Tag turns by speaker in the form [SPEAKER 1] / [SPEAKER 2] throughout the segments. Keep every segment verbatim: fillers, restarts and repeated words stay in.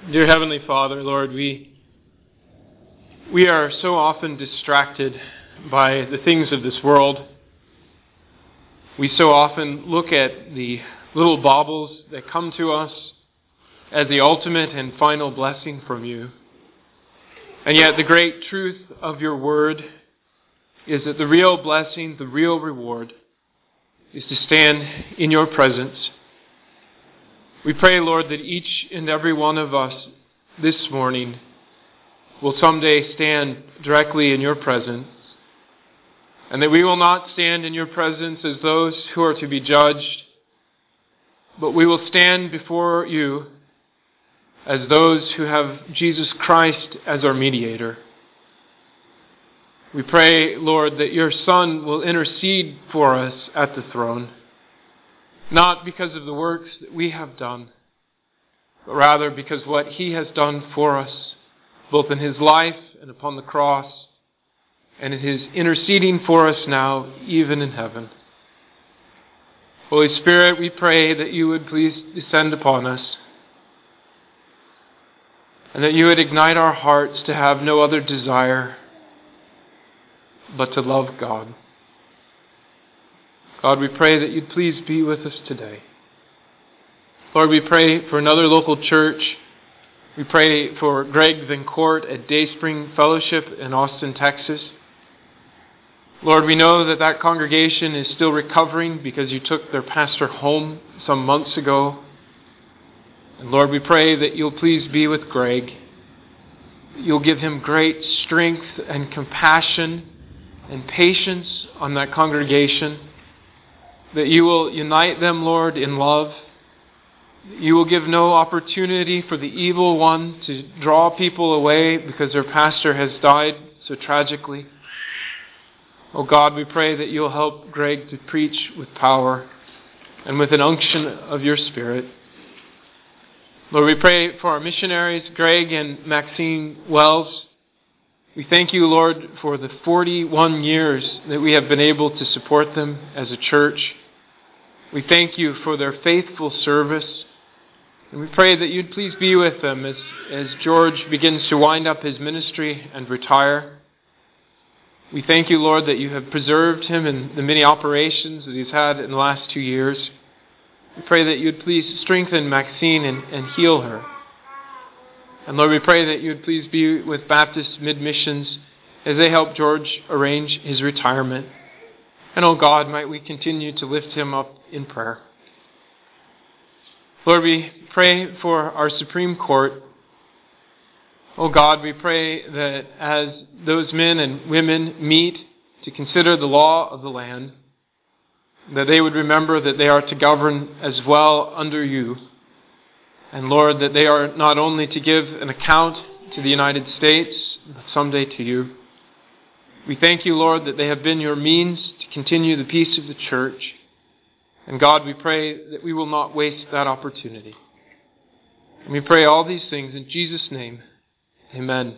[SPEAKER 1] Dear Heavenly Father, Lord, we we are so often distracted by the things of this world. We so often look at the little baubles that come to us as the ultimate and final blessing from you. And yet the great truth of your word is that the real blessing, the real reward, is to stand in your presence. We pray, Lord, that each and every one of us this morning will someday stand directly in your presence, and that we will not stand in your presence as those who are to be judged, but we will stand before you as those who have Jesus Christ as our mediator. We pray, Lord, that your Son will intercede for us at the throne, not because of the works that we have done, but rather because what he has done for us, both in his life and upon the cross, and in his interceding for us now, even in heaven. Holy Spirit, we pray that you would please descend upon us, and that you would ignite our hearts to have no other desire but to love God. God, we pray that you'd please be with us today. Lord, we pray for another local church. We pray for Greg Vincourt at Dayspring Fellowship in Austin, Texas. Lord, we know that that congregation is still recovering because you took their pastor home some months ago. And Lord, we pray that you'll please be with Greg. You'll give him great strength and compassion and patience on that congregation. That you will unite them, Lord, in love. You will give no opportunity for the evil one to draw people away because their pastor has died so tragically. Oh God, we pray that you'll help Greg to preach with power and with an unction of your Spirit. Lord, we pray for our missionaries, Greg and Maxine Wells. We thank you, Lord, for the forty-one years that we have been able to support them as a church. We thank you for their faithful service. And we pray that you'd please be with them as, as George begins to wind up his ministry and retire. We thank you, Lord, that you have preserved him in the many operations that he's had in the last two years. We pray that you'd please strengthen Maxine and, and heal her. And Lord, we pray that you'd please be with Baptist Mid-Missions as they help George arrange his retirement. And oh God, might we continue to lift him up in prayer. Lord, we pray for our Supreme Court. Oh God, we pray that as those men and women meet to consider the law of the land, that they would remember that they are to govern as well under you. And Lord, that they are not only to give an account to the United States, but someday to you. We thank you, Lord, that they have been your means to continue the peace of the church. And God, we pray that we will not waste that opportunity. And we pray all these things in Jesus' name. Amen.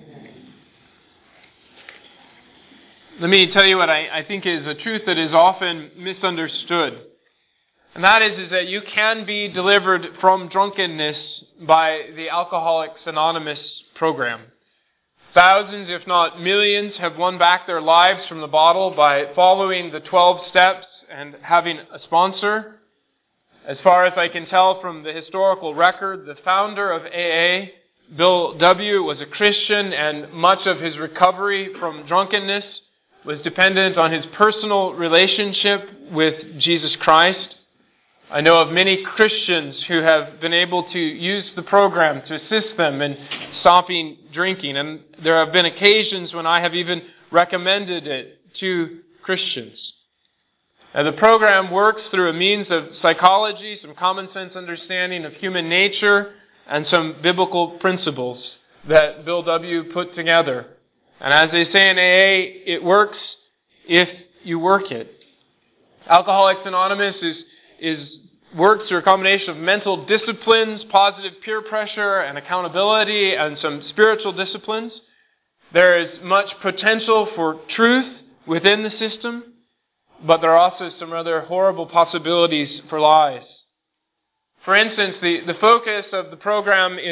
[SPEAKER 1] Let me tell you what I, I think is a truth that is often misunderstood. And that is, is that you can be delivered from drunkenness by the Alcoholics Anonymous program. Thousands, if not millions, have won back their lives from the bottle by following the twelve steps and having a sponsor. As far as I can tell from the historical record, the founder of A A, Bill W., was a Christian, and much of his recovery from drunkenness was dependent on his personal relationship with Jesus Christ. I know of many Christians who have been able to use the program to assist them in stopping drinking. And there have been occasions when I have even recommended it to Christians. Now, the program works through a means of psychology, some common sense understanding of human nature, and some biblical principles that Bill W. put together. And as they say in A A, it works if you work it. Alcoholics Anonymous is is works through a combination of mental disciplines, positive peer pressure, and accountability, and some spiritual disciplines. There is much potential for truth within the system, but there are also some rather horrible possibilities for lies. For instance, the, the focus of the program is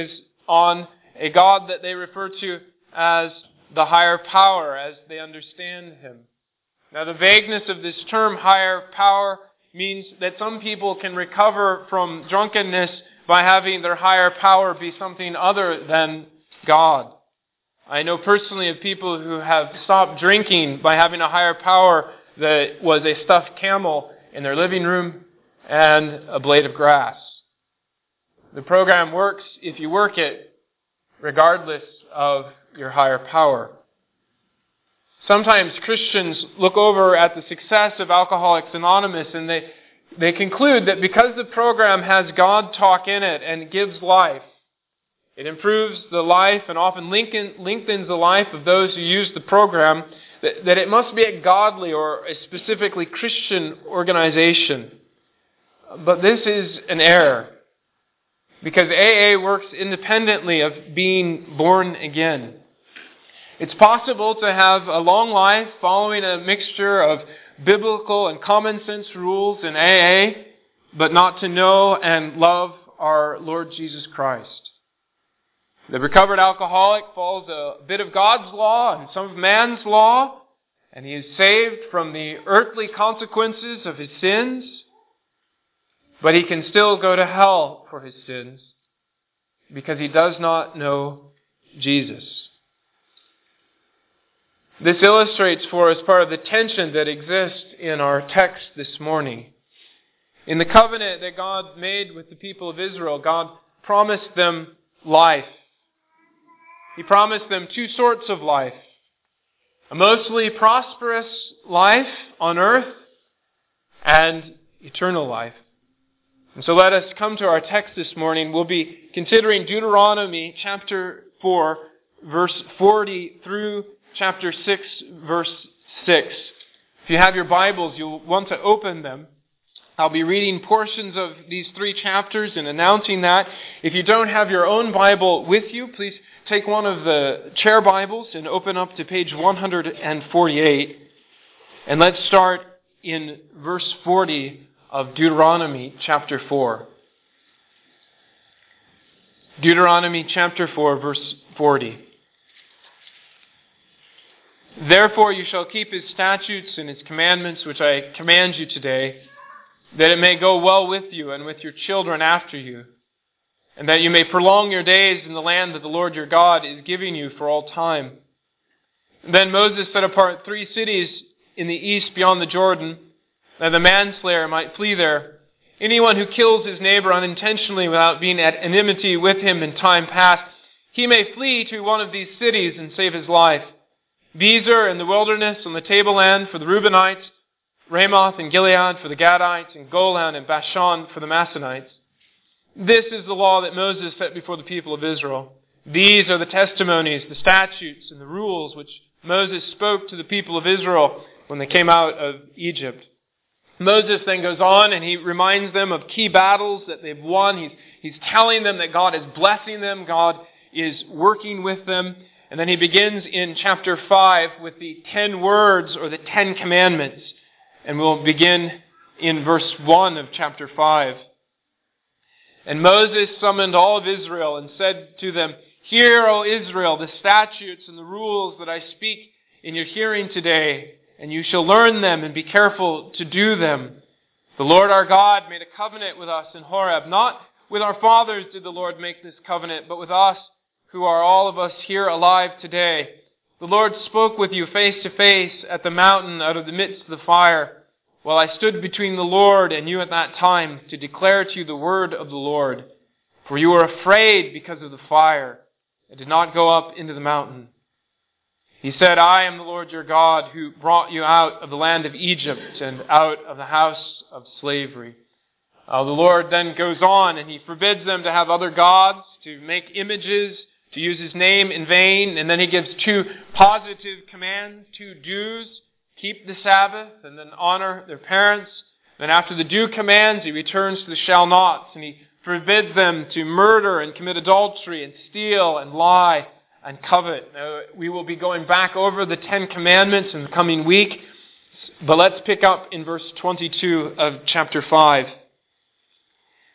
[SPEAKER 1] on a God that they refer to as the higher power, as they understand Him. Now, the vagueness of this term, higher power, means that some people can recover from drunkenness by having their higher power be something other than God. I know personally of people who have stopped drinking by having a higher power that was a stuffed camel in their living room and a blade of grass. The program works if you work it, regardless of your higher power. Sometimes Christians look over at the success of Alcoholics Anonymous and they, they conclude that because the program has God talk in it and gives life, it improves the life and often lengthens the life of those who use the program, that, that it must be a godly or a specifically Christian organization. But this is an error, because A A works independently of being born again. It's possible to have a long life following a mixture of biblical and common sense rules in A A, but not to know and love our Lord Jesus Christ. The recovered alcoholic follows a bit of God's law and some of man's law, and he is saved from the earthly consequences of his sins, but he can still go to hell for his sins because he does not know Jesus. This illustrates for us part of the tension that exists in our text this morning. In the covenant that God made with the people of Israel, God promised them life. He promised them two sorts of life. A mostly prosperous life on earth and eternal life. And so let us come to our text this morning. We'll be considering Deuteronomy chapter four, verse forty through chapter six, verse six. If you have your Bibles, you'll want to open them. I'll be reading portions of these three chapters and announcing that. If you don't have your own Bible with you, please take one of the chair Bibles and open up to page one forty-eight. And let's start in verse forty of Deuteronomy chapter four. Deuteronomy chapter four, verse forty. Therefore you shall keep His statutes and His commandments, which I command you today, that it may go well with you and with your children after you, and that you may prolong your days in the land that the Lord your God is giving you for all time. Then Moses set apart three cities in the east beyond the Jordan, that the manslayer might flee there. Anyone who kills his neighbor unintentionally without being at enmity with him in time past, he may flee to one of these cities and save his life. Bezer in the wilderness on the tableland for the Reubenites, Ramoth and Gilead for the Gadites, and Golan and Bashan for the Manassites. This is the law that Moses set before the people of Israel. These are the testimonies, the statutes, and the rules which Moses spoke to the people of Israel when they came out of Egypt. Moses then goes on and he reminds them of key battles that they've won. He's, he's telling them that God is blessing them, God is working with them. And then he begins in chapter five with the ten words or the ten commandments. And we'll begin in verse one of chapter five. And Moses summoned all of Israel and said to them, Hear, O Israel, the statutes and the rules that I speak in your hearing today, and you shall learn them and be careful to do them. The Lord our God made a covenant with us in Horeb. Not with our fathers did the Lord make this covenant, but with us who are all of us here alive today. The Lord spoke with you face to face at the mountain out of the midst of the fire, while I stood between the Lord and you at that time to declare to you the word of the Lord. For you were afraid because of the fire, and did not go up into the mountain. He said, I am the Lord your God, who brought you out of the land of Egypt and out of the house of slavery. Uh, the Lord then goes on and He forbids them to have other gods, to make images, to use His name in vain. And then He gives two positive commands, two do's. Keep the Sabbath and then honor their parents. Then after the do commands, He returns to the shall nots and He forbids them to murder and commit adultery and steal and lie and covet. Now, we will be going back over the Ten Commandments in the coming week, but let's pick up in verse twenty-two of chapter five.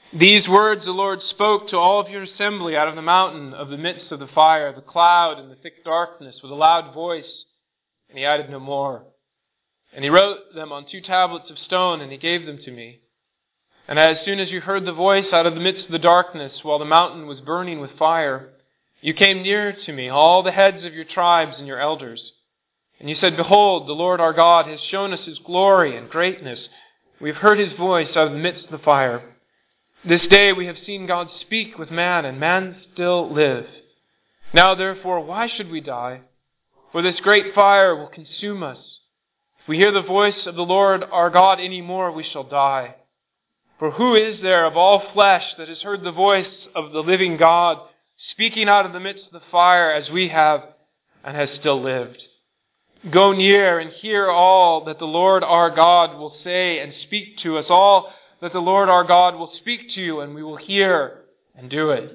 [SPEAKER 1] These words the Lord spoke to all of your assembly out of the mountain, of the midst of the fire, the cloud, and the thick darkness, with a loud voice, and he added no more. And he wrote them on two tablets of stone, and he gave them to me. And as soon as you heard the voice out of the midst of the darkness, while the mountain was burning with fire, you came near to me, all the heads of your tribes and your elders. And you said, Behold, the Lord our God has shown us his glory and greatness. We have heard his voice out of the midst of the fire. This day we have seen God speak with man, and man still live. Now therefore, why should we die? For this great fire will consume us. If we hear the voice of the Lord our God any more, we shall die. For who is there of all flesh that has heard the voice of the living God speaking out of the midst of the fire as we have, and has still lived? Go near and hear all that the Lord our God will say, and speak to us all that the Lord our God will speak to you, and we will hear and do it.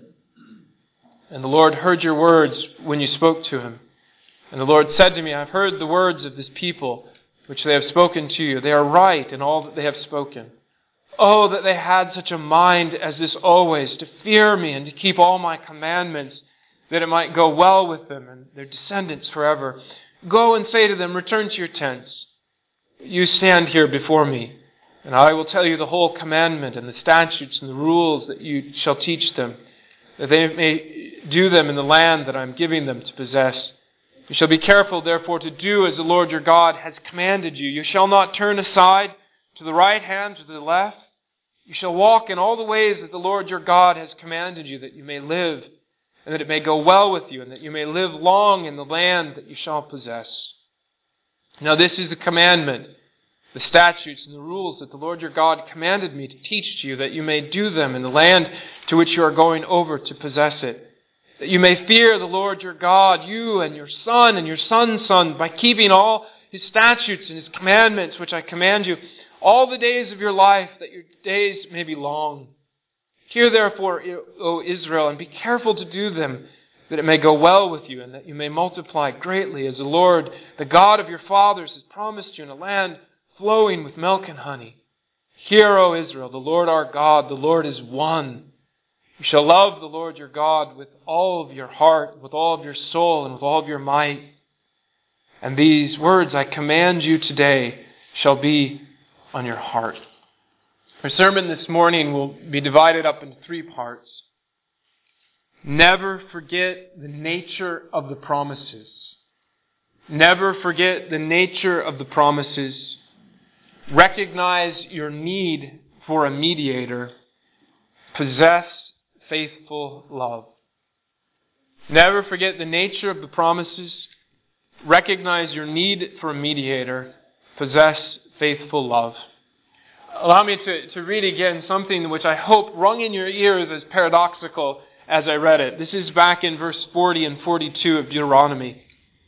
[SPEAKER 1] And the Lord heard your words when you spoke to him. And the Lord said to me, I have heard the words of this people, which they have spoken to you. They are right in all that they have spoken. Oh, that they had such a mind as this always, to fear me and to keep all my commandments, that it might go well with them and their descendants forever. Go and say to them, return to your tents. You stand here before me, and I will tell you the whole commandment and the statutes and the rules that you shall teach them, that they may do them in the land that I am giving them to possess. You shall be careful, therefore, to do as the Lord your God has commanded you. You shall not turn aside to the right hand or to the left. You shall walk in all the ways that the Lord your God has commanded you, that you may live, and that it may go well with you, and that you may live long in the land that you shall possess. Now this is the commandment, the statutes and the rules that the Lord your God commanded me to teach to you, that you may do them in the land to which you are going over to possess it. That you may fear the Lord your God, you and your son and your son's son, by keeping all his statutes and his commandments, which I command you, all the days of your life, that your days may be long. Hear therefore, O Israel, and be careful to do them, that it may go well with you, and that you may multiply greatly, as the Lord, the God of your fathers, has promised you, in a land flowing with milk and honey. Hear, O Israel, the Lord our God, the Lord is one. You shall love the Lord your God with all of your heart, with all of your soul, and with all of your might. And these words I command you today shall be on your heart. Our sermon this morning will be divided up into three parts. Never forget the nature of the promises. Never forget the nature of the promises. Recognize your need for a mediator. Possess faithful love. Never forget the nature of the promises. Recognize your need for a mediator. Possess faithful love. Allow me to, to read again something which I hope rung in your ears as paradoxical as I read it. This is back in verse forty and forty-two of Deuteronomy.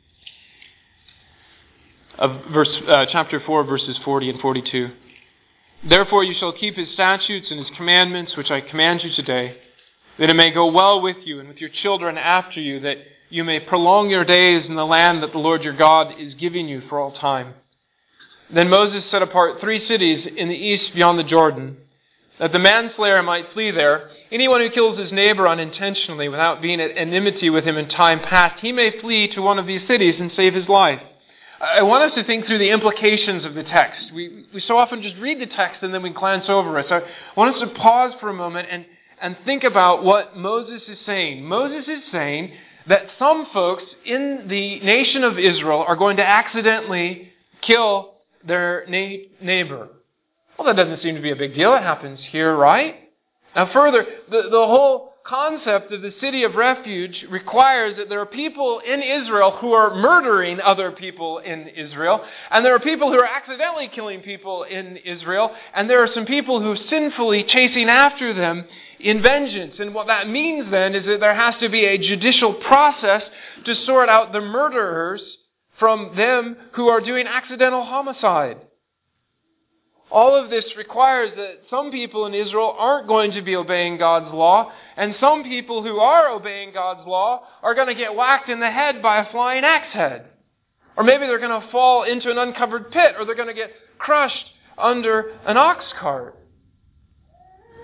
[SPEAKER 1] Of verse, uh, chapter four, verses forty and forty-two. Therefore you shall keep his statutes and his commandments, which I command you today, that it may go well with you and with your children after you, that you may prolong your days in the land that the Lord your God is giving you for all time. Then Moses set apart three cities in the east beyond the Jordan, that the manslayer might flee there. Anyone who kills his neighbor unintentionally without being at enmity with him in time past, he may flee to one of these cities and save his life. I want us to think through the implications of the text. We, we so often just read the text and then we glance over it. So I want us to pause for a moment and, and think about what Moses is saying. Moses is saying that some folks in the nation of Israel are going to accidentally kill their na- neighbor. Well, that doesn't seem to be a big deal. It happens here, right? Now further, the, the whole concept of the city of refuge requires that there are people in Israel who are murdering other people in Israel, and there are people who are accidentally killing people in Israel, and there are some people who are sinfully chasing after them in vengeance. And what that means then is that there has to be a judicial process to sort out the murderers from them who are doing accidental homicide. All of this requires that some people in Israel aren't going to be obeying God's law, and some people who are obeying God's law are going to get whacked in the head by a flying axe head. Or maybe they're going to fall into an uncovered pit, or they're going to get crushed under an ox cart.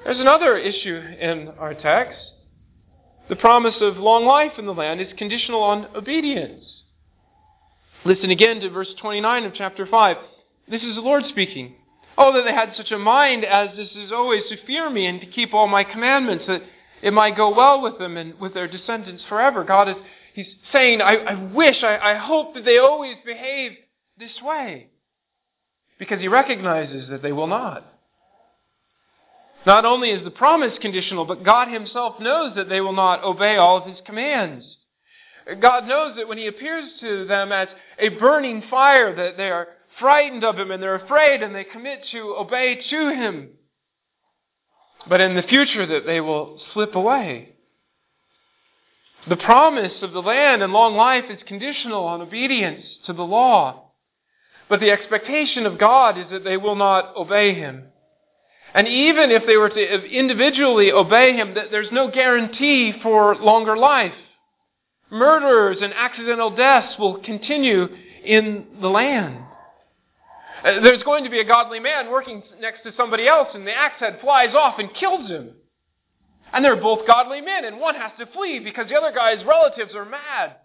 [SPEAKER 1] There's another issue in our text. The promise of long life in the land is conditional on obedience. Listen again to verse twenty-nine of chapter five. This is the Lord speaking. Oh, that they had such a mind as this is always to fear me and to keep all my commandments, that it might go well with them and with their descendants forever. God is He's saying, I, I wish, I, I hope that they always behave this way. Because He recognizes that they will not. Not only is the promise conditional, but God Himself knows that they will not obey all of His commands. God knows that when He appears to them as a burning fire, that they are frightened of Him and they're afraid and they commit to obey to Him. But in the future that they will slip away. The promise of the land and long life is conditional on obedience to the law. But the expectation of God is that they will not obey Him. And even if they were to individually obey Him, there's no guarantee for longer life. Murderers and accidental deaths will continue in the land. There's going to be a godly man working next to somebody else, and the axe head flies off and kills him. And they're both godly men, and one has to flee because the other guy's relatives are mad.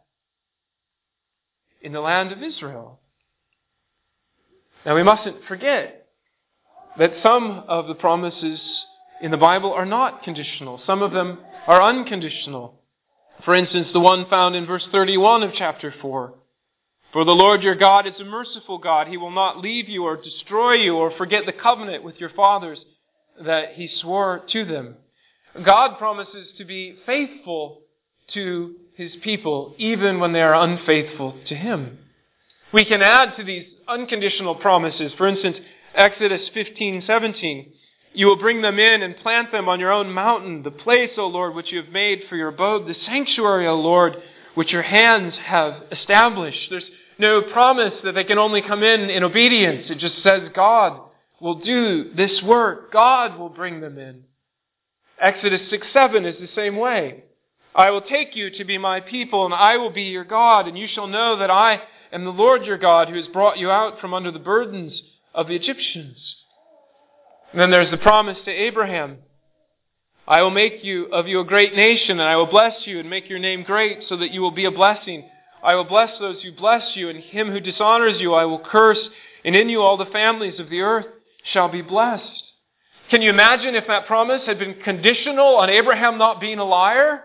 [SPEAKER 1] In the land of Israel. Now we mustn't forget that some of the promises in the Bible are not conditional. Some of them are unconditional. For instance, the one found in verse thirty-one of chapter four. For the Lord your God is a merciful God. He will not leave you or destroy you or forget the covenant with your fathers that He swore to them. God promises to be faithful to His people even when they are unfaithful to Him. We can add to these unconditional promises. For instance, Exodus fifteen seventeen. You will bring them in and plant them on your own mountain, the place, O Lord, which you have made for your abode, the sanctuary, O Lord, which your hands have established. There's no promise that they can only come in in obedience. It just says God will do this work. God will bring them in. Exodus six seven is the same way. I will take you to be my people, and I will be your God, and you shall know that I am the Lord your God, who has brought you out from under the burdens of the Egyptians. And then there's the promise to Abraham. I will make you of you a great nation, and I will bless you and make your name great so that you will be a blessing. I will bless those who bless you, and him who dishonors you I will curse, and in you all the families of the earth shall be blessed. Can you imagine if that promise had been conditional on Abraham not being a liar?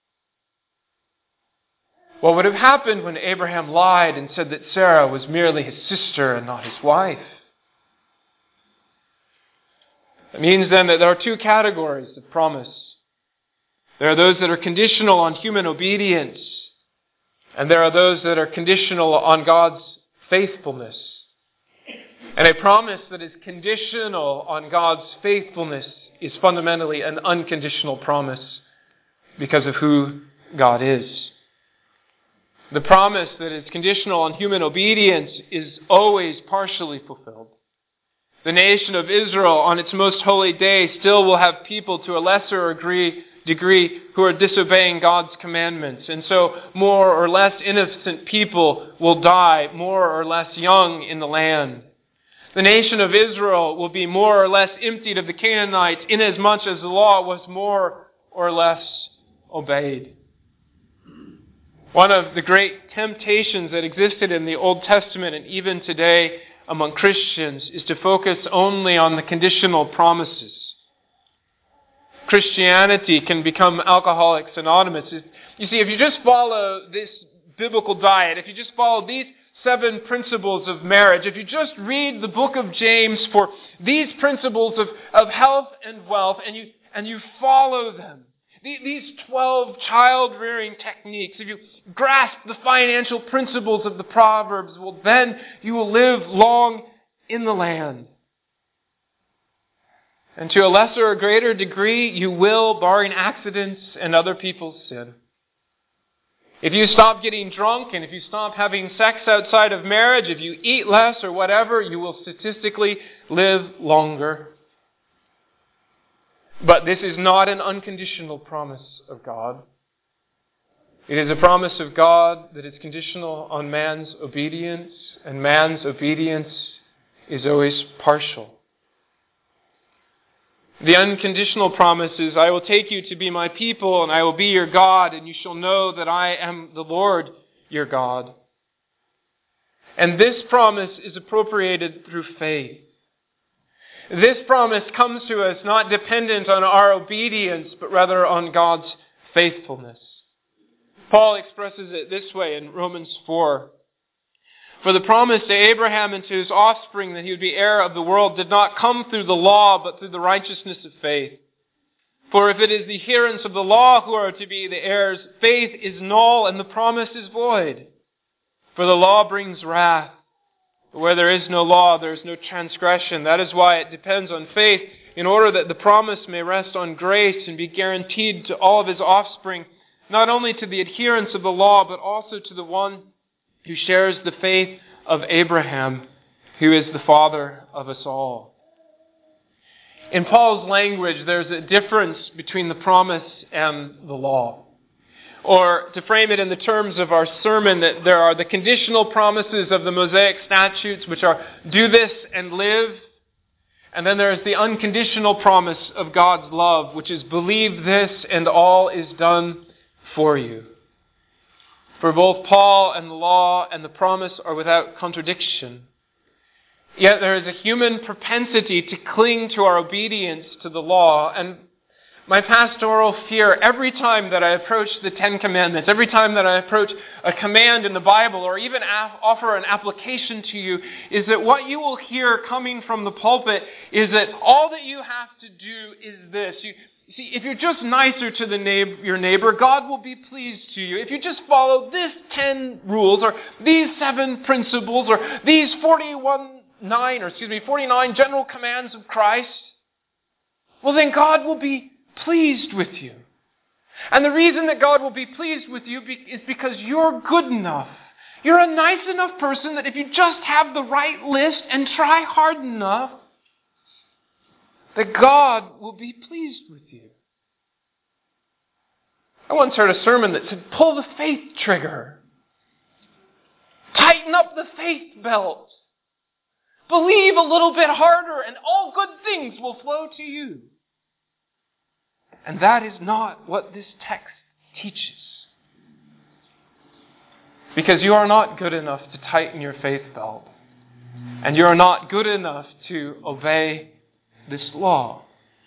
[SPEAKER 1] What would have happened when Abraham lied and said that Sarah was merely his sister and not his wife? It means then that there are two categories of promise. There are those that are conditional on human obedience, and there are those that are conditional on God's faithfulness. And a promise that is conditional on God's faithfulness is fundamentally an unconditional promise because of who God is. The promise that is conditional on human obedience is always partially fulfilled. The nation of Israel on its most holy day still will have people to a lesser degree, degree who are disobeying God's commandments. And so more or less innocent people will die, more or less young in the land. The nation of Israel will be more or less emptied of the Canaanites inasmuch as the law was more or less obeyed. One of the great temptations that existed in the Old Testament and even today among Christians is to focus only on the conditional promises. Christianity can become Alcoholics Anonymous. You see, if you just follow this biblical diet, if you just follow these seven principles of marriage, if you just read the book of James for these principles of, of health and wealth, and you, and you follow them, these twelve child-rearing techniques, if you grasp the financial principles of the Proverbs, well, then you will live long in the land. And to a lesser or greater degree, you will, barring accidents and other people's sin. If you stop getting drunk and if you stop having sex outside of marriage, if you eat less or whatever, you will statistically live longer. But this is not an unconditional promise of God. It is a promise of God that is conditional on man's obedience, and man's obedience is always partial. The unconditional promise is, I will take you to be my people, and I will be your God, and you shall know that I am the Lord your God. And this promise is appropriated through faith. This promise comes to us not dependent on our obedience, but rather on God's faithfulness. Paul expresses it this way in Romans four. For the promise to Abraham and to his offspring that he would be heir of the world did not come through the law, but through the righteousness of faith. For if it is the adherents of the law who are to be the heirs, faith is null and the promise is void. For the law brings wrath. But where there is no law, there is no transgression. That is why it depends on faith, in order that the promise may rest on grace and be guaranteed to all of his offspring, not only to the adherents of the law, but also to the one who shares the faith of Abraham, who is the father of us all. In Paul's language, there's a difference between the promise and the law. Or to frame it in the terms of our sermon, that there are the conditional promises of the Mosaic statutes, which are, do this and live. And then there is the unconditional promise of God's love, which is, believe this and all is done for you. For both Paul and the law and the promise are without contradiction. Yet there is a human propensity to cling to our obedience to the law. And my pastoral fear every time that I approach the Ten Commandments, every time that I approach a command in the Bible or even offer an application to you, is that what you will hear coming from the pulpit is that all that you have to do is this. You see, if you're just nicer to the neighbor, your neighbor, God will be pleased to you. If you just follow these ten rules or these seven principles or these forty-one, nine, or excuse me, forty-nine general commands of Christ, well then God will be pleased with you. And the reason that God will be pleased with you is because you're good enough. You're a nice enough person that if you just have the right list and try hard enough, that God will be pleased with you. I once heard a sermon that said, pull the faith trigger. Tighten up the faith belt. Believe a little bit harder and all good things will flow to you. And that is not what this text teaches. Because you are not good enough to tighten your faith belt. And you are not good enough to obey this law.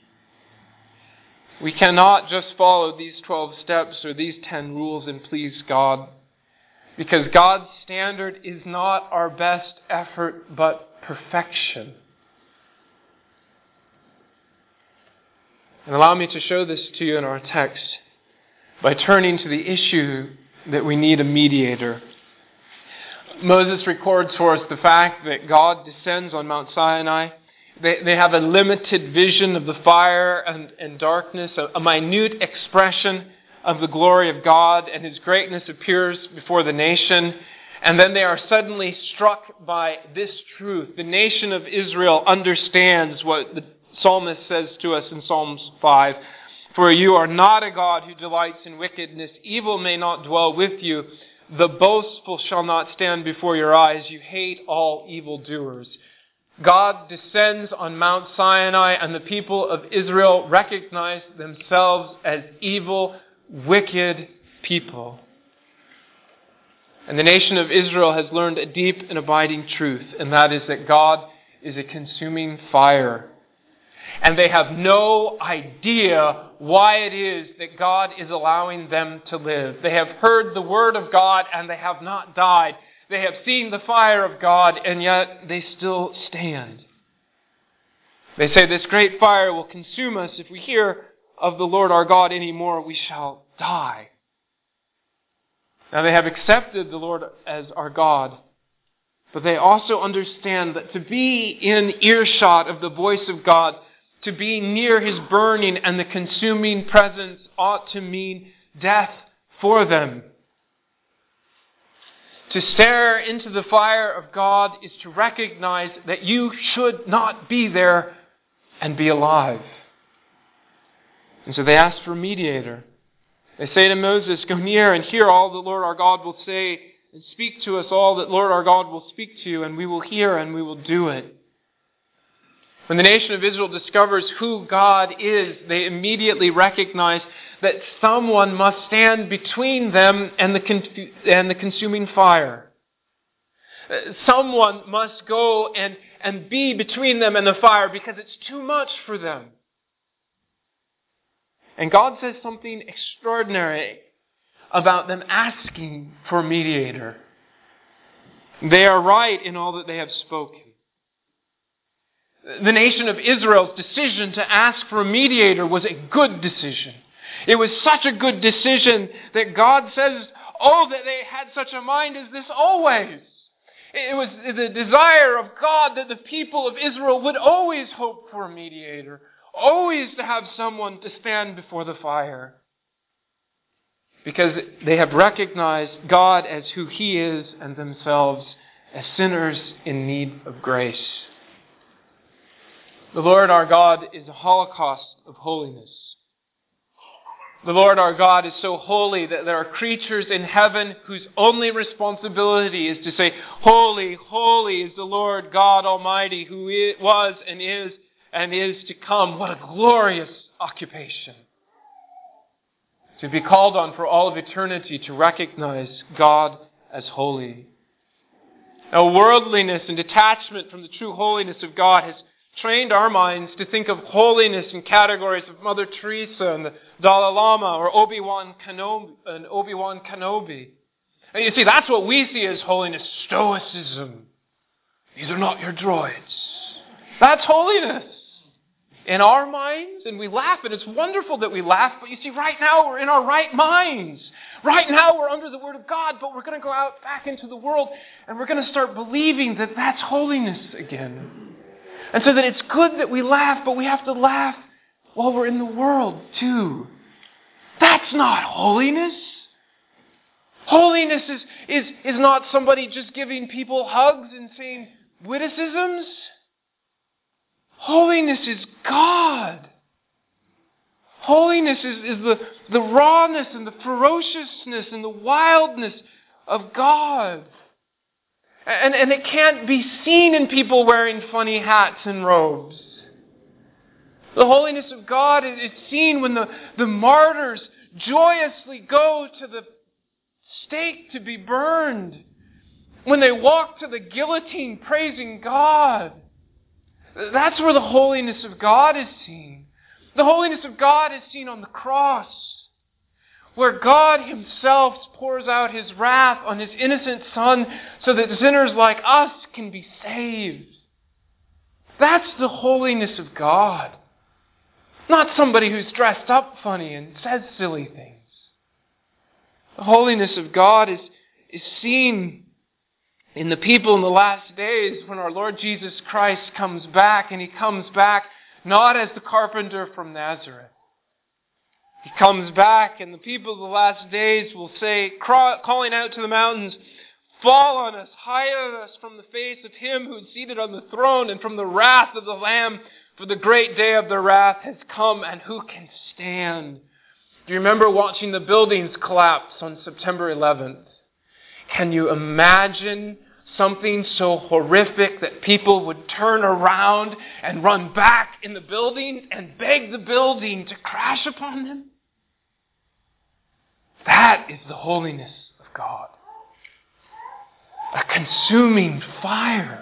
[SPEAKER 1] We cannot just follow these twelve steps or these ten rules and please God. Because God's standard is not our best effort, but perfection. And allow me to show this to you in our text by turning to the issue that we need a mediator. Moses records for us the fact that God descends on Mount Sinai. They, they have a limited vision of the fire and, and darkness, a, a minute expression of the glory of God, and His greatness appears before the nation. And then they are suddenly struck by this truth. The nation of Israel understands what the psalmist says to us in Psalms five. For you are not a God who delights in wickedness. Evil may not dwell with you. The boastful shall not stand before your eyes. You hate all evildoers. God descends on Mount Sinai, and the people of Israel recognize themselves as evil, wicked people. And the nation of Israel has learned a deep and abiding truth, and that is that God is a consuming fire. And they have no idea why it is that God is allowing them to live. They have heard the word of God and they have not died. They have seen the fire of God and yet they still stand. They say this great fire will consume us. If we hear of the Lord our God anymore, we shall die. Now they have accepted the Lord as our God, but they also understand that to be in earshot of the voice of God, to be near His burning and the consuming presence ought to mean death for them. To stare into the fire of God is to recognize that you should not be there and be alive. And so they ask for a mediator. They say to Moses, go near and hear all the Lord our God will say, and speak to us all that Lord our God will speak to you, and we will hear and we will do it. When the nation of Israel discovers who God is, they immediately recognize that someone must stand between them and the, confu- and the consuming fire. Someone must go and, and be between them and the fire because it's too much for them. And God says something extraordinary about them asking for a mediator. They are right in all that they have spoken. The nation of Israel's decision to ask for a mediator was a good decision. It was such a good decision that God says, oh, that they had such a mind as this always. It was the desire of God that the people of Israel would always hope for a mediator, always to have someone to stand before the fire. Because they have recognized God as who He is and themselves as sinners in need of grace. The Lord our God is a holocaust of holiness. The Lord our God is so holy that there are creatures in heaven whose only responsibility is to say, holy, holy is the Lord God Almighty, who was and is and is to come. What a glorious occupation. To be called on for all of eternity to recognize God as holy. Now, worldliness and detachment from the true holiness of God has trained our minds to think of holiness in categories of Mother Teresa and the Dalai Lama or Obi-Wan Kenobi. And Obi-Wan Kenobi. And you see, that's what we see as holiness, stoicism. These are not your droids. That's holiness in our minds, and we laugh, and it's wonderful that we laugh, but you see, right now we're in our right minds. Right now we're under the Word of God, but we're going to go out back into the world, and we're going to start believing that that's holiness again. And so that it's good that we laugh, but we have to laugh while we're in the world too. That's not holiness. Holiness is, is, is not somebody just giving people hugs and saying witticisms. Holiness is God. Holiness is, is the, the rawness and the ferociousness and the wildness of God. And, and it can't be seen in people wearing funny hats and robes. The holiness of God is seen when the, the martyrs joyously go to the stake to be burned. When they walk to the guillotine praising God. That's where the holiness of God is seen. The holiness of God is seen on the cross, where God Himself pours out His wrath on His innocent Son so that sinners like us can be saved. That's the holiness of God. Not somebody who's dressed up funny and says silly things. The holiness of God is, is seen in the people in the last days when our Lord Jesus Christ comes back, and He comes back not as the carpenter from Nazareth. He comes back, and the people of the last days will say, calling out to the mountains, fall on us, hide us from the face of Him who is seated on the throne and from the wrath of the Lamb, for the great day of their wrath has come, and who can stand? Do you remember watching the buildings collapse on September eleventh? Can you imagine something so horrific that people would turn around and run back in the buildings and beg the building to crash upon them? That is the holiness of God. A consuming fire.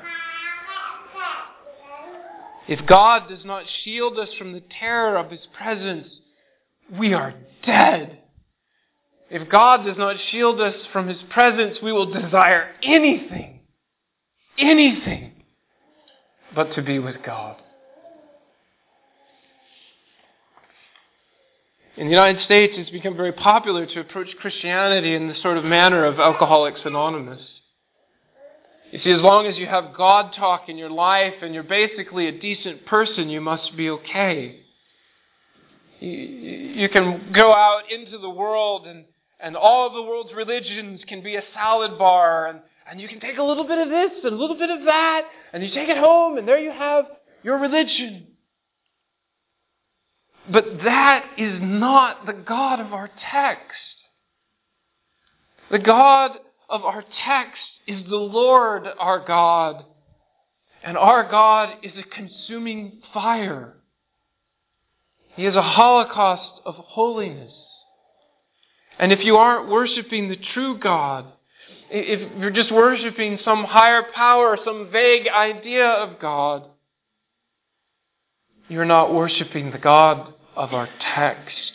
[SPEAKER 1] If God does not shield us from the terror of His presence, we are dead. If God does not shield us from His presence, we will desire anything, anything, but to be with God. In the United States, it's become very popular to approach Christianity in the sort of manner of Alcoholics Anonymous. You see, as long as you have God talk in your life and you're basically a decent person, you must be okay. You, you can go out into the world and And all of the world's religions can be a salad bar. And, and you can take a little bit of this and a little bit of that. And you take it home and there you have your religion. But that is not the God of our text. The God of our text is the Lord our God. And our God is a consuming fire. He is a holocaust of holiness. And if you aren't worshiping the true God, if you're just worshiping some higher power or some vague idea of God, you're not worshiping the God of our text.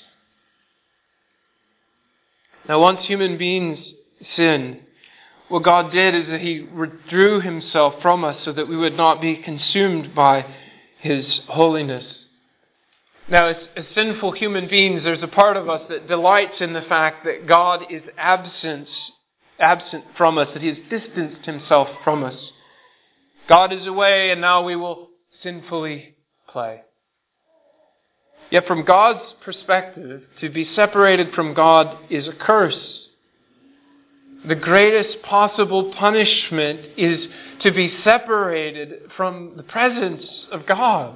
[SPEAKER 1] Now, once human beings sinned, what God did is that He withdrew Himself from us so that we would not be consumed by His holiness. Now, as, as sinful human beings, there's a part of us that delights in the fact that God is absent, absent from us, that He has distanced Himself from us. God is away, and now we will sinfully play. Yet from God's perspective, to be separated from God is a curse. The greatest possible punishment is to be separated from the presence of God.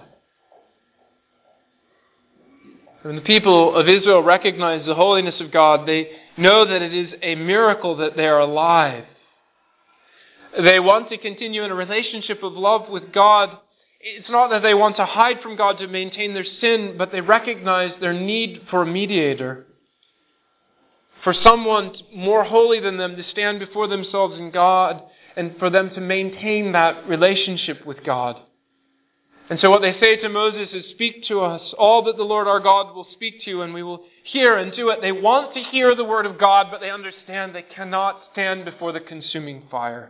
[SPEAKER 1] When the people of Israel recognize the holiness of God, they know that it is a miracle that they are alive. They want to continue in a relationship of love with God. It's not that they want to hide from God to maintain their sin, but they recognize their need for a mediator. For someone more holy than them to stand before themselves in God and for them to maintain that relationship with God. And so what they say to Moses is, speak to us all that the Lord our God will speak to you, and we will hear and do it. They want to hear the word of God, but they understand they cannot stand before the consuming fire.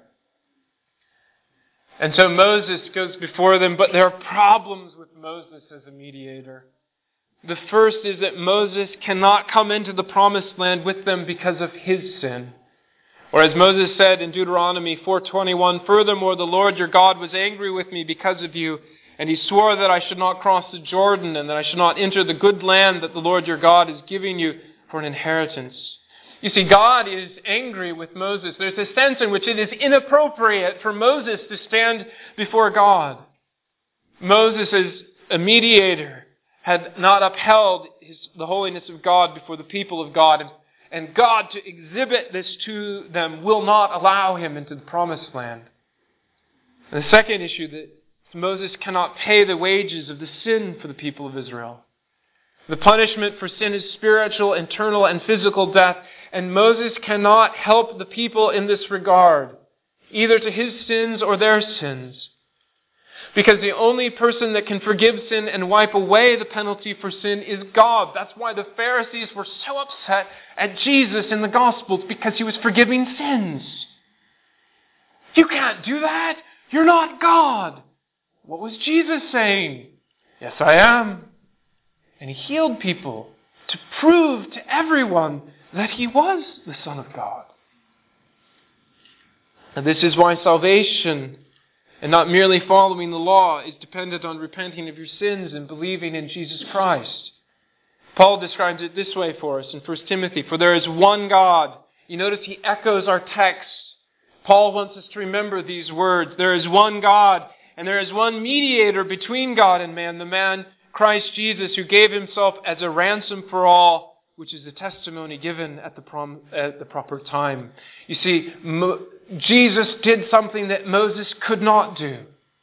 [SPEAKER 1] And so Moses goes before them, but there are problems with Moses as a mediator. The first is that Moses cannot come into the promised land with them because of his sin. Or as Moses said in Deuteronomy four twenty-one, furthermore, the Lord your God was angry with me because of you, and He swore that I should not cross the Jordan and that I should not enter the good land that the Lord your God is giving you for an inheritance. You see, God is angry with Moses. There's a sense in which it is inappropriate for Moses to stand before God. Moses, as a mediator, had not upheld his, the holiness of God before the people of God. And, and God, to exhibit this to them, will not allow him into the promised land. And the second issue, that Moses cannot pay the wages of the sin for the people of Israel. The punishment for sin is spiritual, internal, and physical death. And Moses cannot help the people in this regard, either to his sins or their sins. Because the only person that can forgive sin and wipe away the penalty for sin is God. That's why the Pharisees were so upset at Jesus in the Gospels, because he was forgiving sins. You can't do that. You're not God. What was Jesus saying? Yes, I am. And he healed people to prove to everyone that he was the Son of God. And this is why salvation, and not merely following the law, is dependent on repenting of your sins and believing in Jesus Christ. Paul describes it this way for us in First Timothy. For there is one God. You notice he echoes our text. Paul wants us to remember these words. There is one God, and there is one mediator between God and man, the man Christ Jesus, who gave himself as a ransom for all, which is the testimony given at the, prom- at the proper time. You see, Mo- Jesus did something that Moses could not do.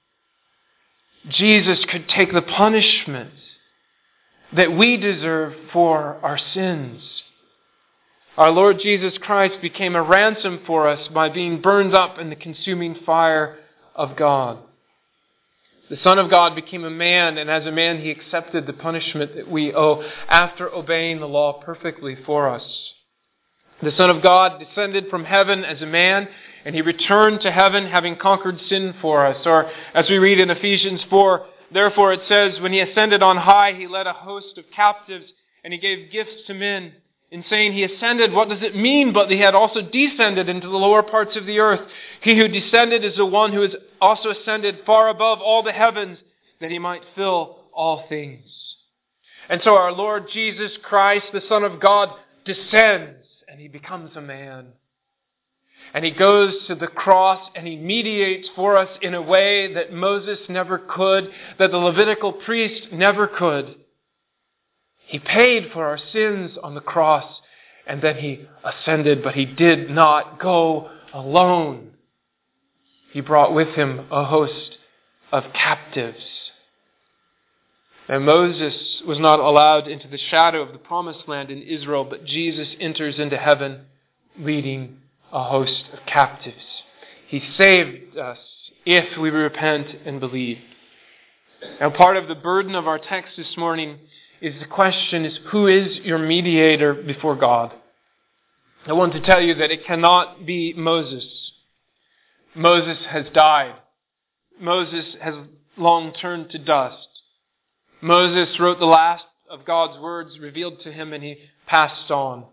[SPEAKER 1] Jesus could take the punishment that we deserve for our sins. Our Lord Jesus Christ became a ransom for us by being burned up in the consuming fire of God. The Son of God became a man, and as a man he accepted the punishment that we owe after obeying the law perfectly for us. The Son of God descended from heaven as a man, and he returned to heaven having conquered sin for us. Or as we read in Ephesians four, therefore it says, when he ascended on high, he led a host of captives, and he gave gifts to men. In saying he ascended, what does it mean but that he had also descended into the lower parts of the earth? He who descended is the one who has also ascended far above all the heavens, that he might fill all things. And so our Lord Jesus Christ, the Son of God, descends and he becomes a man. And he goes to the cross and he mediates for us in a way that Moses never could, that the Levitical priest never could. He paid for our sins on the cross, and then he ascended, but he did not go alone. He brought with him a host of captives. And Moses was not allowed into the shadow of the promised land in Israel, but Jesus enters into heaven leading a host of captives. He saved us if we repent and believe. Now, part of the burden of our text this morning is the question is, who is your mediator before God? I want to tell you that it cannot be Moses. Moses has died. Moses has long turned to dust. Moses wrote the last of God's words revealed to him and he passed on.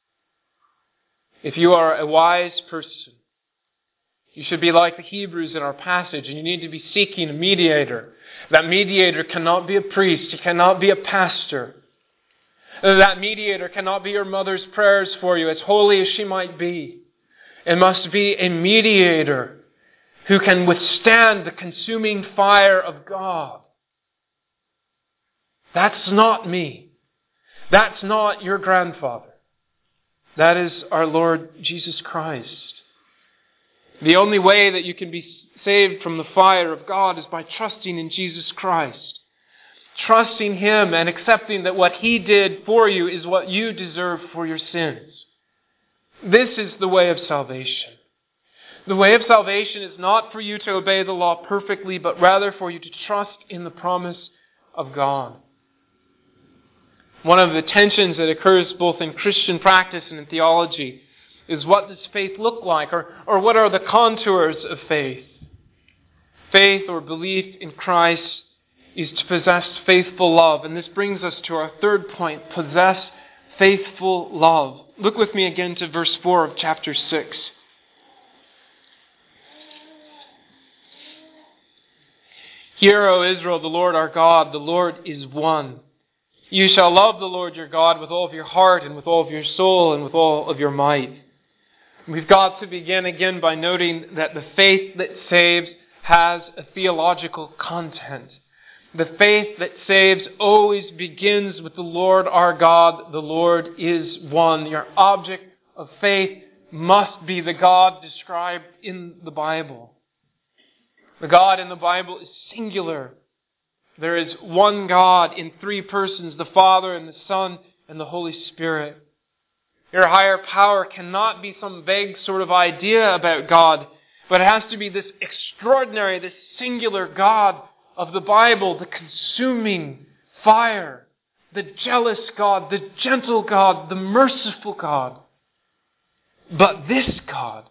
[SPEAKER 1] If you are a wise person, you should be like the Hebrews in our passage, and you need to be seeking a mediator. That mediator cannot be a priest. He cannot be a pastor. That mediator cannot be your mother's prayers for you, as holy as she might be. It must be a mediator who can withstand the consuming fire of God. That's not me. That's not your grandfather. That is our Lord Jesus Christ. The only way that you can be saved from the fire of God is by trusting in Jesus Christ. Trusting Him and accepting that what He did for you is what you deserve for your sins. This is the way of salvation. The way of salvation is not for you to obey the law perfectly, but rather for you to trust in the promise of God. One of the tensions that occurs both in Christian practice and in theology is, what does faith look like? Or, or what are the contours of faith? Faith or belief in Christ is to possess faithful love. And this brings us to our third point, possess faithful love. Look with me again to verse four of chapter six. Hear, O Israel, the Lord our God, the Lord is one. You shall love the Lord your God with all of your heart and with all of your soul and with all of your might. We've got to begin again by noting that the faith that saves has a theological content. The faith that saves always begins with the Lord our God. The Lord is one. Your object of faith must be the God described in the Bible. The God in the Bible is singular. There is one God in three persons, the Father and the Son and the Holy Spirit. Your higher power cannot be some vague sort of idea about God, but it has to be this extraordinary, this singular God of the Bible, the consuming fire, the jealous God, the gentle God, the merciful God. But this God,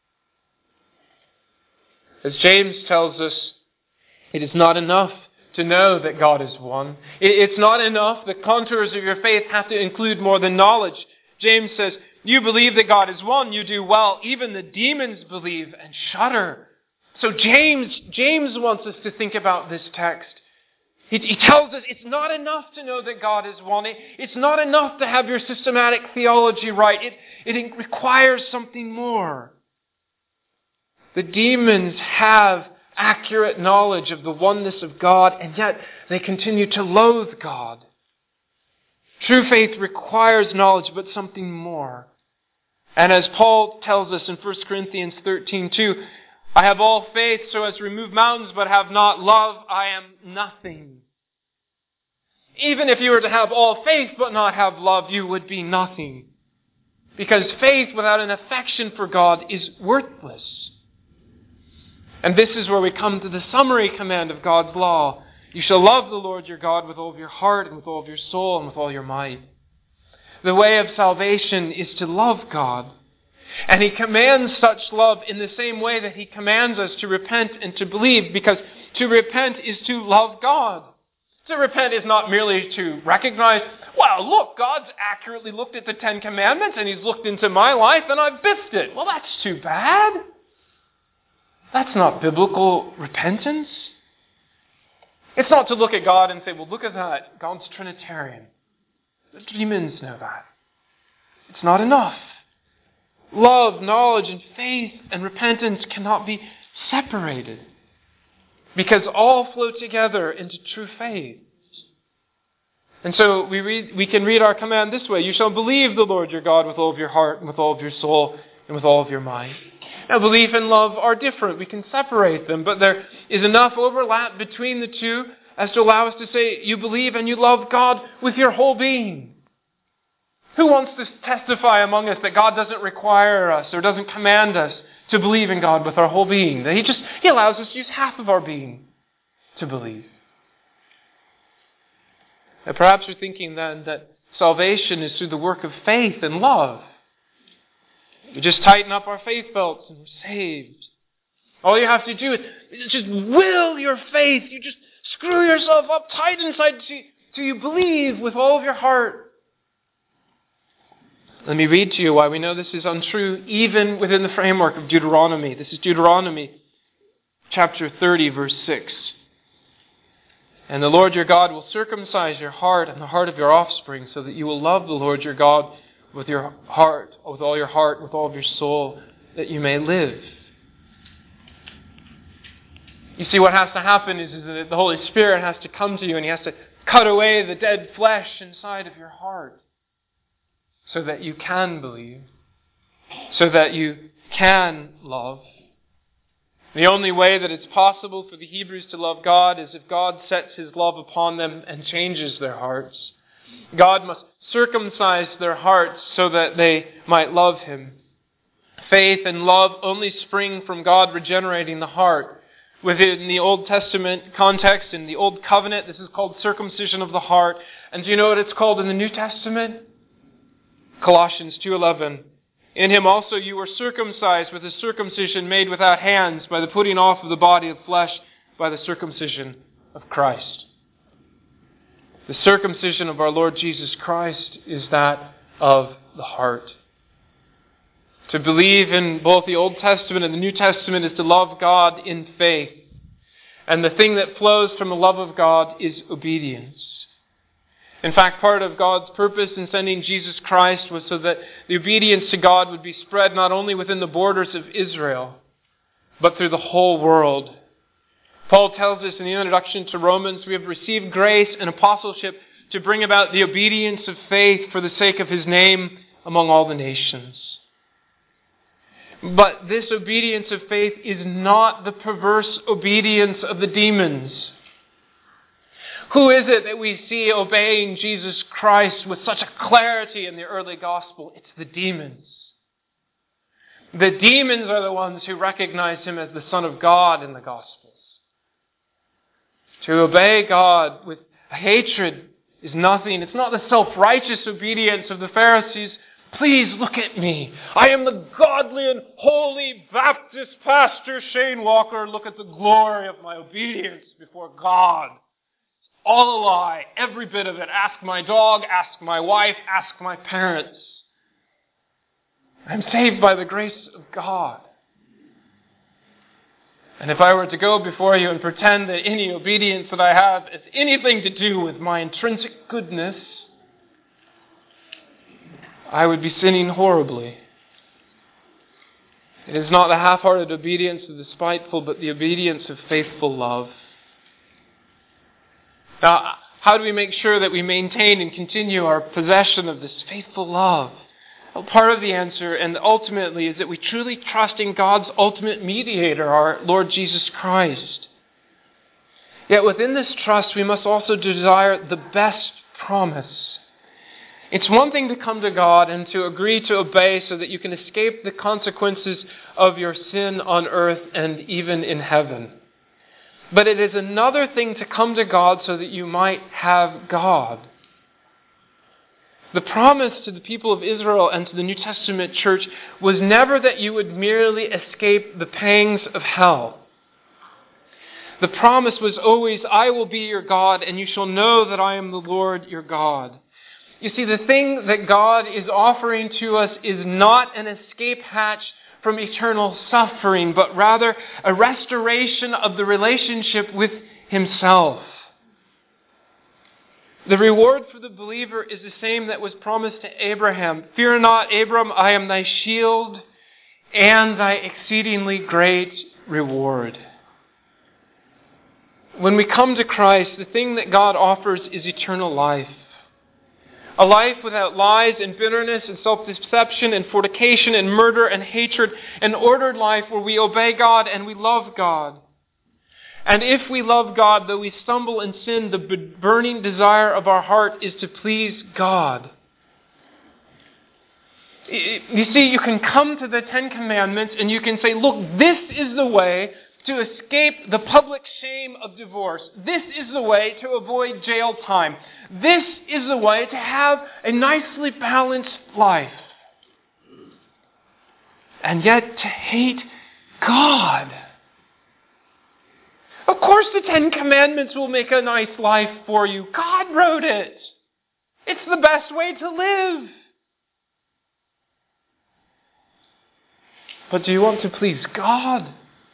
[SPEAKER 1] as James tells us, it is not enough to know that God is one. It's not enough. The contours of your faith have to include more than knowledge. James says, you believe that God is one, you do well. Even the demons believe and shudder. So James, James wants us to think about this text. He, he tells us it's not enough to know that God is one. It, it's not enough to have your systematic theology right. It, it requires something more. The demons have accurate knowledge of the oneness of God, and yet they continue to loathe God. True faith requires knowledge, but something more. And as Paul tells us in First Corinthians thirteen two, I have all faith so as to remove mountains, but have not love, I am nothing. Even if you were to have all faith but not have love, you would be nothing. Because faith without an affection for God is worthless. And this is where we come to the summary command of God's law. You shall love the Lord your God with all of your heart and with all of your soul and with all your might. The way of salvation is to love God. And He commands such love in the same way that He commands us to repent and to believe, because to repent is to love God. To repent is not merely to recognize, well, look, God's accurately looked at the Ten Commandments and He's looked into my life and I've biffed it. Well, that's too bad. That's not biblical repentance. It's not to look at God and say, well, look at that. God's Trinitarian. The demons know that. It's not enough. Love, knowledge, and faith and repentance cannot be separated, because all flow together into true faith. And so we read, we can read our command this way. You shall believe the Lord your God with all of your heart and with all of your soul and with all of your might. Now, belief and love are different. We can separate them, but there is enough overlap between the two as to allow us to say you believe and you love God with your whole being. Who wants to testify among us that God doesn't require us or doesn't command us to believe in God with our whole being? That He just He allows us to use half of our being to believe. And perhaps you're thinking then that salvation is through the work of faith and love. We just tighten up our faith belts and we're saved. All you have to do is just will your faith. You just screw yourself up tight inside till you believe with all of your heart. Let me read to you why we know this is untrue, even within the framework of Deuteronomy. This is Deuteronomy chapter thirty, verse six. And the Lord your God will circumcise your heart and the heart of your offspring, so that you will love the Lord your God with your heart, with all your heart, with all of your soul, that you may live. You see, what has to happen is, is that the Holy Spirit has to come to you and He has to cut away the dead flesh inside of your heart, so that you can believe, so that you can love. The only way that it's possible for the Hebrews to love God is if God sets His love upon them and changes their hearts. God must circumcise their hearts so that they might love Him. Faith and love only spring from God regenerating the heart. Within the Old Testament context, in the Old Covenant, this is called circumcision of the heart. And do you know what it's called in the New Testament? Colossians two eleven. In Him also you were circumcised with a circumcision made without hands, by the putting off of the body of flesh by the circumcision of Christ. The circumcision of our Lord Jesus Christ is that of the heart. To believe in both the Old Testament and the New Testament is to love God in faith. And the thing that flows from the love of God is obedience. In fact, part of God's purpose in sending Jesus Christ was so that the obedience to God would be spread not only within the borders of Israel, but through the whole world. Paul tells us in the introduction to Romans, we have received grace and apostleship to bring about the obedience of faith for the sake of His name among all the nations. But this obedience of faith is not the perverse obedience of the demons. Who is it that we see obeying Jesus Christ with such a clarity in the early gospel? It's the demons. The demons are the ones who recognize Him as the Son of God in the Gospels. To obey God with hatred is nothing. It's not the self-righteous obedience of the Pharisees. Please look at me. I am the godly and holy Baptist pastor Shane Walker. Look at the glory of my obedience before God. It's all a lie. Every bit of it. Ask my dog, ask my wife, ask my parents. I'm saved by the grace of God. And if I were to go before you and pretend that any obedience that I have has anything to do with my intrinsic goodness, I would be sinning horribly. It is not the half-hearted obedience of the spiteful, but the obedience of faithful love. Now, how do we make sure that we maintain and continue our possession of this faithful love? Well, part of the answer, and ultimately, is that we truly trust in God's ultimate mediator, our Lord Jesus Christ. Yet within this trust, we must also desire the best promise. It's one thing to come to God and to agree to obey so that you can escape the consequences of your sin on earth and even in heaven. But it is another thing to come to God so that you might have God. The promise to the people of Israel and to the New Testament church was never that you would merely escape the pangs of hell. The promise was always, I will be your God, and you shall know that I am the Lord your God. You see, the thing that God is offering to us is not an escape hatch from eternal suffering, but rather a restoration of the relationship with Himself. The reward for the believer is the same that was promised to Abraham. Fear not, Abram, I am thy shield and thy exceedingly great reward. When we come to Christ, the thing that God offers is eternal life. A life without lies and bitterness and self-deception and fornication and murder and hatred. An ordered life where we obey God and we love God. And if we love God, though we stumble and sin, the burning desire of our heart is to please God. You see, you can come to the Ten Commandments and you can say, look, this is the way to escape the public shame of divorce. This is the way to avoid jail time. This is the way to have a nicely balanced life. And yet to hate God. Of course the Ten Commandments will make a nice life for you. God wrote it. It's the best way to live. But do you want to please God?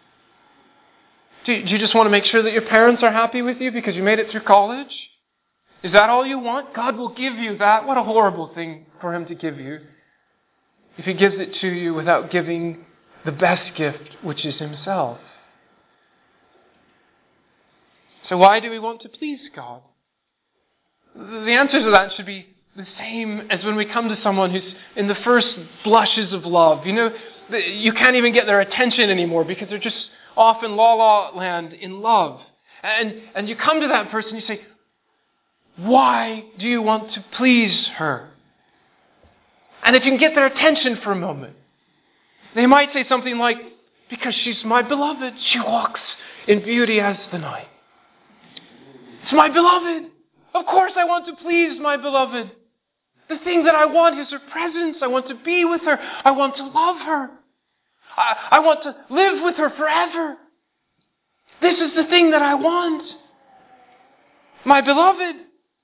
[SPEAKER 1] Do you just want to make sure that your parents are happy with you because you made it through college? Is that all you want? God will give you that. What a horrible thing for Him to give you if He gives it to you without giving the best gift, which is Himself. So why do we want to please God? The answer to that should be the same as when we come to someone who's in the first blushes of love. You know, you can't even get their attention anymore because they're just off in la-la land in love. And, and you come to that person and you say, why do you want to please her? And if you can get their attention for a moment, they might say something like, because she's my beloved. She walks in beauty as the night. It's my beloved. Of course I want to please my beloved. The thing that I want is her presence. I want to be with her. I want to love her. I, I want to live with her forever. This is the thing that I want. My beloved.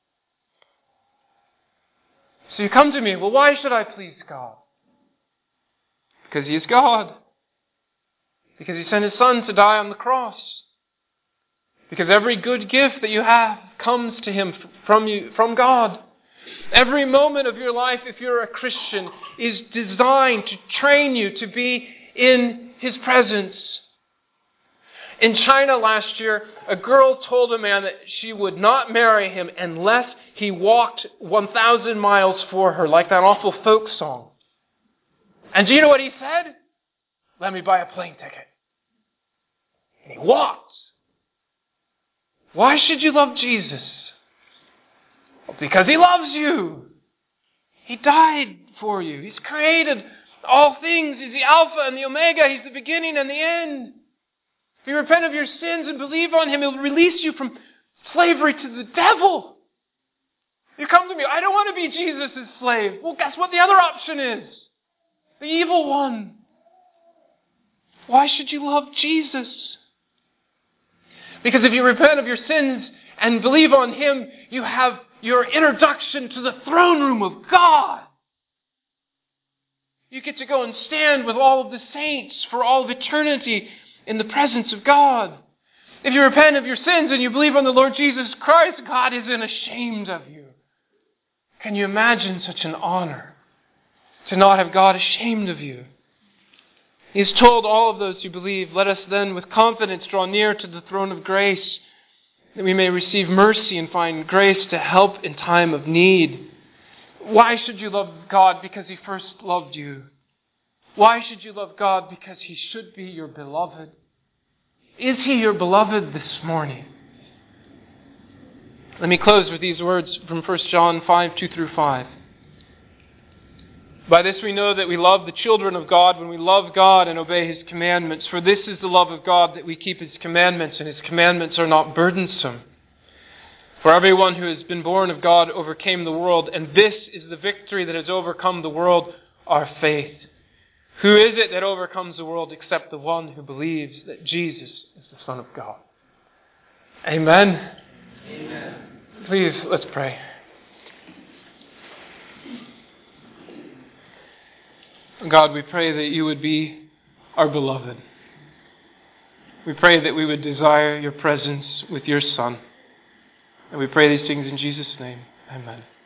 [SPEAKER 1] So you come to me, well, why should I please God? Because He is God. Because He sent His Son to die on the cross. Because every good gift that you have comes to Him from you, from God. Every moment of your life, if you're a Christian, is designed to train you to be in His presence. In China last year, a girl told a man that she would not marry him unless he walked one thousand miles for her, like that awful folk song. And do you know what he said? Let me buy a plane ticket. And he walked. Why should you love Jesus? Well, because He loves you. He died for you. He's created all things. He's the Alpha and the Omega. He's the beginning and the end. If you repent of your sins and believe on Him, He'll release you from slavery to the devil. You come to me, I don't want to be Jesus' slave. Well, guess what the other option is? The evil one. Why should you love Jesus? Because if you repent of your sins and believe on Him, you have your introduction to the throne room of God. You get to go and stand with all of the saints for all of eternity in the presence of God. If you repent of your sins and you believe on the Lord Jesus Christ, God isn't ashamed of you. Can you imagine such an honor to not have God ashamed of you? He has told all of those who believe, let us then with confidence draw near to the throne of grace, that we may receive mercy and find grace to help in time of need. Why should you love God? Because He first loved you. Why should you love God? Because He should be your beloved. Is He your beloved this morning? Let me close with these words from First John five, two through five. By this we know that we love the children of God when we love God and obey His commandments. For this is the love of God, that we keep His commandments, and His commandments are not burdensome. For everyone who has been born of God overcame the world, and this is the victory that has overcome the world, our faith. Who is it that overcomes the world except the one who believes that Jesus is the Son of God? Amen. Amen. Please, let's pray. God, we pray that You would be our beloved. We pray that we would desire Your presence with Your Son. And we pray these things in Jesus' name. Amen.